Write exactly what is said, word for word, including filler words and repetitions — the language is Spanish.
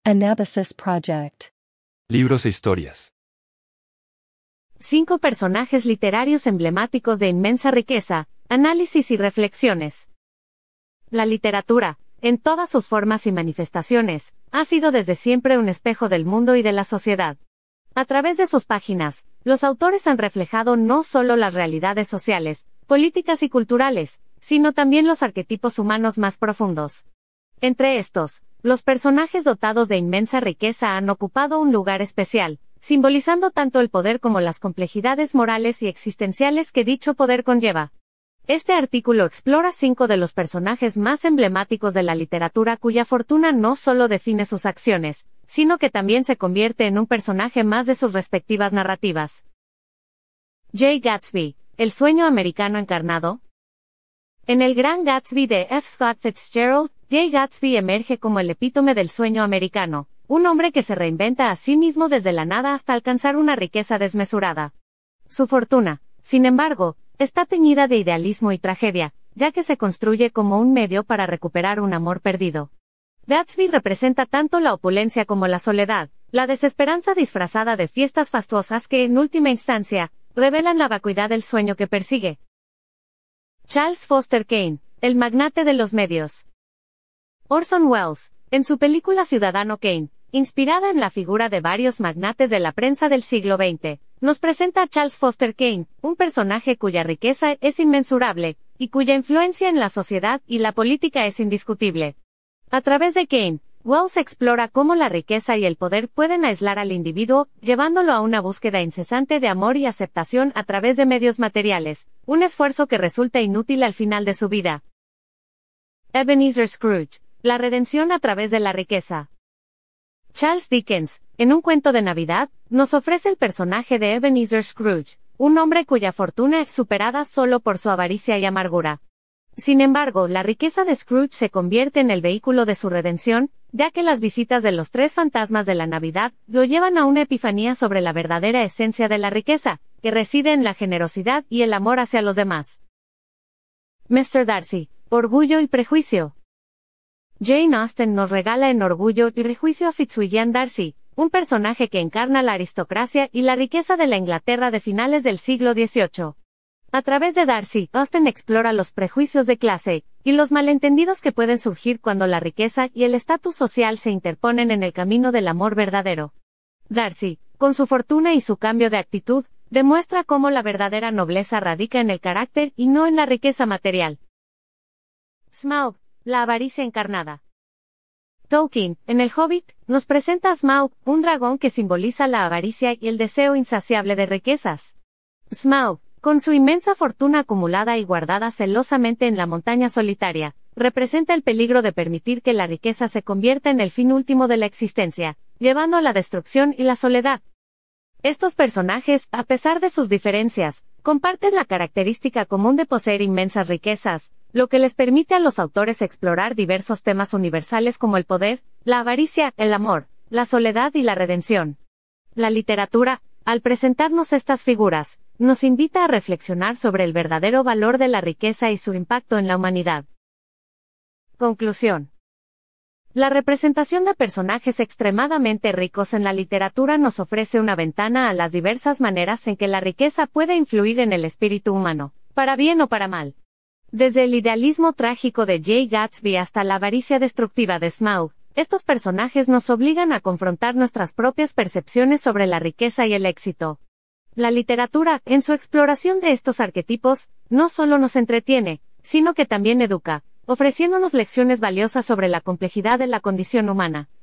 Anabasis Project. Libros e historias. Cinco personajes literarios emblemáticos de inmensa riqueza, análisis y reflexiones. La literatura, en todas sus formas y manifestaciones, ha sido desde siempre un espejo del mundo y de la sociedad. A través de sus páginas, los autores han reflejado no solo las realidades sociales, políticas y culturales, sino también los arquetipos humanos más profundos. Entre estos, los personajes dotados de inmensa riqueza han ocupado un lugar especial, simbolizando tanto el poder como las complejidades morales y existenciales que dicho poder conlleva. Este artículo explora cinco de los personajes más emblemáticos de la literatura cuya fortuna no solo define sus acciones, sino que también se convierte en un personaje más de sus respectivas narrativas. Jay Gatsby, el sueño americano encarnado. En El Gran Gatsby de F. Scott Fitzgerald, Jay Gatsby emerge como el epítome del sueño americano, un hombre que se reinventa a sí mismo desde la nada hasta alcanzar una riqueza desmesurada. Su fortuna, sin embargo, está teñida de idealismo y tragedia, ya que se construye como un medio para recuperar un amor perdido. Gatsby representa tanto la opulencia como la soledad, la desesperanza disfrazada de fiestas fastuosas que, en última instancia, revelan la vacuidad del sueño que persigue. Charles Foster Kane, el magnate de los medios. Orson Welles, en su película Ciudadano Kane, inspirada en la figura de varios magnates de la prensa del siglo veinte, nos presenta a Charles Foster Kane, un personaje cuya riqueza es inmensurable, y cuya influencia en la sociedad y la política es indiscutible. A través de Kane, Welles explora cómo la riqueza y el poder pueden aislar al individuo, llevándolo a una búsqueda incesante de amor y aceptación a través de medios materiales, un esfuerzo que resulta inútil al final de su vida. Ebenezer Scrooge, la redención a través de la riqueza. Charles Dickens, en Un cuento de Navidad, nos ofrece el personaje de Ebenezer Scrooge, un hombre cuya fortuna es superada solo por su avaricia y amargura. Sin embargo, la riqueza de Scrooge se convierte en el vehículo de su redención, ya que las visitas de los tres fantasmas de la Navidad lo llevan a una epifanía sobre la verdadera esencia de la riqueza, que reside en la generosidad y el amor hacia los demás. mister Darcy, Orgullo y Prejuicio. Jane Austen nos regala en Orgullo y Prejuicio a Fitzwilliam Darcy, un personaje que encarna la aristocracia y la riqueza de la Inglaterra de finales del siglo dieciocho. A través de Darcy, Austen explora los prejuicios de clase, y los malentendidos que pueden surgir cuando la riqueza y el estatus social se interponen en el camino del amor verdadero. Darcy, con su fortuna y su cambio de actitud, demuestra cómo la verdadera nobleza radica en el carácter y no en la riqueza material. Smaug, la avaricia encarnada. Tolkien, en El Hobbit, nos presenta a Smaug, un dragón que simboliza la avaricia y el deseo insaciable de riquezas. Smaug, con su inmensa fortuna acumulada y guardada celosamente en la montaña solitaria, representa el peligro de permitir que la riqueza se convierta en el fin último de la existencia, llevando a la destrucción y la soledad. Estos personajes, a pesar de sus diferencias, comparten la característica común de poseer inmensas riquezas, lo que les permite a los autores explorar diversos temas universales como el poder, la avaricia, el amor, la soledad y la redención. La literatura, al presentarnos estas figuras, nos invita a reflexionar sobre el verdadero valor de la riqueza y su impacto en la humanidad. Conclusión. La representación de personajes extremadamente ricos en la literatura nos ofrece una ventana a las diversas maneras en que la riqueza puede influir en el espíritu humano, para bien o para mal. Desde el idealismo trágico de Jay Gatsby hasta la avaricia destructiva de Smaug, estos personajes nos obligan a confrontar nuestras propias percepciones sobre la riqueza y el éxito. La literatura, en su exploración de estos arquetipos, no solo nos entretiene, sino que también educa, ofreciéndonos lecciones valiosas sobre la complejidad de la condición humana.